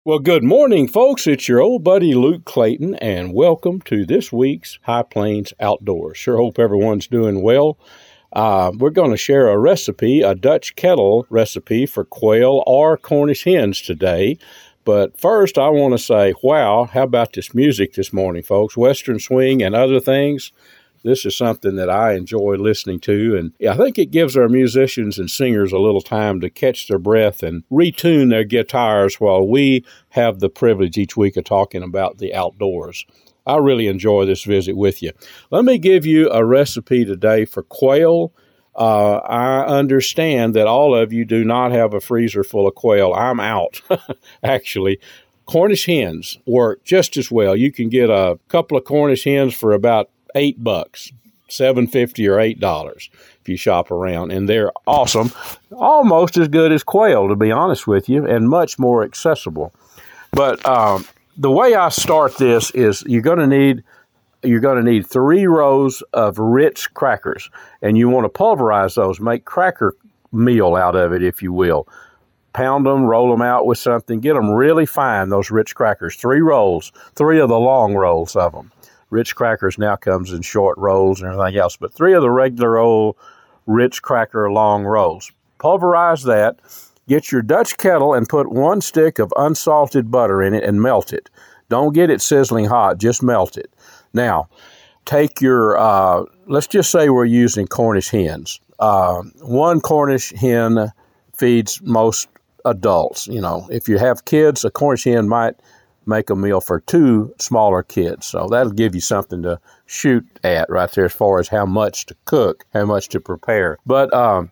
Well, good morning, folks. It's your old buddy Luke Clayton, and welcome to this week's High Plains Outdoors. Sure hope everyone's doing well. We're going to share a recipe, a Dutch kettle recipe for quail or Cornish hens today. But first, I want to say, wow, how about this music this morning, folks? Western swing and other things. This is something that I enjoy listening to, and I think it gives our musicians and singers a little time to catch their breath and retune their guitars while we have the privilege each week of talking about the outdoors. I really enjoy this visit with you. Let me give you a recipe today for quail. I understand that all of you do not have a freezer full of quail. I'm out, actually. Cornish hens work just as well. You can get a couple of Cornish hens for about $8, $7.50 or $8 if you shop around, and they're awesome, almost as good as quail, to be honest with you, and much more accessible. But the way I start this is you're going to need 3 rows of Ritz crackers, and you want to pulverize those, make cracker meal out of it, if you will. Pound them, roll them out with something, get them really fine, those Ritz crackers. 3 rolls, 3 of the long rolls of them. Ritz crackers now comes in short rolls and everything else, but 3 of the regular old Ritz cracker long rolls. Pulverize that. Get your Dutch kettle and put 1 stick of unsalted butter in it and melt it. Don't get it sizzling hot, just melt it. Now, take your, let's just say we're using Cornish hens. 1 Cornish hen feeds most adults. You know, if you have kids, a Cornish hen might make a meal for 2 smaller kids. So that'll give you something to shoot at right there as far as how much to cook, how much to prepare. But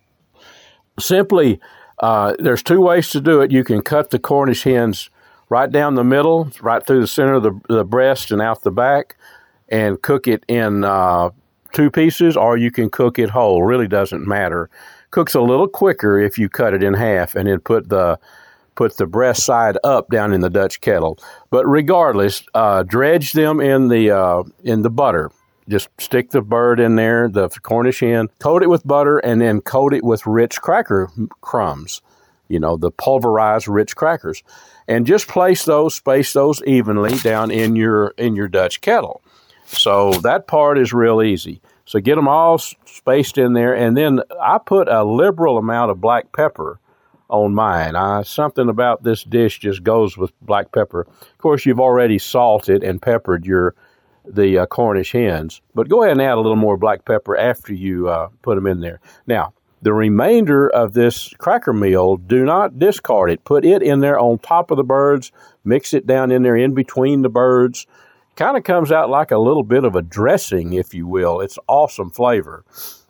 simply, there's 2 ways to do it. You can cut the Cornish hens right down the middle, right through the center of the breast and out the back, and cook it in 2 pieces, or you can cook it whole. Really doesn't matter. Cooks a little quicker if you cut it in half and then put the breast side up down in the Dutch kettle. But regardless, dredge them in the butter. Just stick the bird in there, the Cornish hen, coat it with butter, and then coat it with Ritz cracker crumbs, the pulverized Ritz crackers. And just space those evenly down in your Dutch kettle. So that part is real easy. So get them all spaced in there, and then I put a liberal amount of black pepper on mine. Something about this dish just goes with black pepper. Of course, you've already salted and peppered the Cornish hens, but go ahead and add a little more black pepper after you put them in there. Now, the remainder of this cracker meal, do not discard it. Put it in there on top of the birds. Mix it down in there in between the birds. Kind of comes out like a little bit of a dressing, if you will. It's awesome flavor.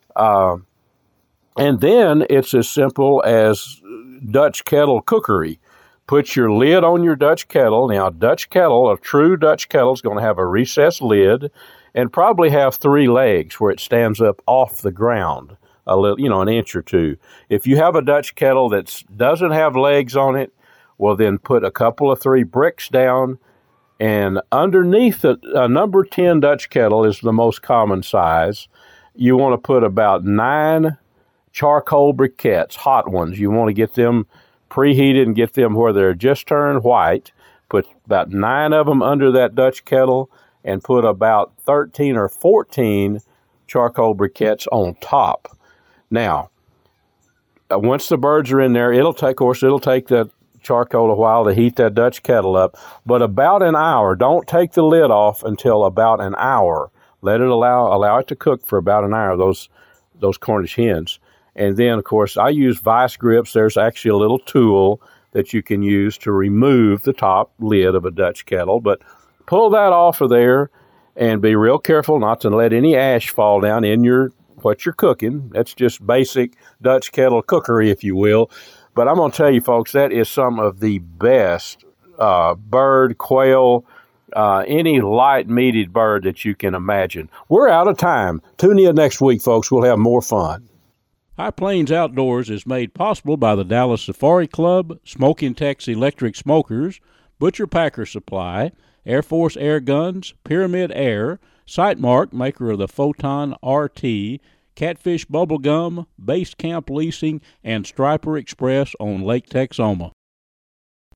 And then it's as simple as Dutch kettle cookery. Put your lid on your Dutch kettle. Now, a true Dutch kettle is going to have a recessed lid and probably have 3 legs where it stands up off the ground a little, an inch or 2. If you have a Dutch kettle that doesn't have legs on it, well, then put a couple of 3 bricks down, and underneath a number 10 Dutch kettle is the most common size. You want to put about 9 charcoal briquettes, hot ones. You want to get them preheated and get them where they're just turned white. Put about 9 of them under that Dutch kettle and put about 13 or 14 charcoal briquettes on top. Now, once the birds are in there, it'll take that charcoal a while to heat that Dutch kettle up, but about an hour. Don't take the lid off until about an hour. Let it allow it to cook for about an hour, those Cornish hens. And then, of course, I use vice grips. There's actually a little tool that you can use to remove the top lid of a Dutch kettle. But pull that off of there and be real careful not to let any ash fall down in what you're cooking. That's just basic Dutch kettle cookery, if you will. But I'm going to tell you, folks, that is some of the best bird, quail, any light-meated bird that you can imagine. We're out of time. Tune in next week, folks. We'll have more fun. High Plains Outdoors is made possible by the Dallas Safari Club, Smoking Tex Electric Smokers, Butcher Packer Supply, Air Force Air Guns, Pyramid Air, Sightmark, maker of the Photon RT, Catfish Bubblegum, Base Camp Leasing, and Striper Express on Lake Texoma.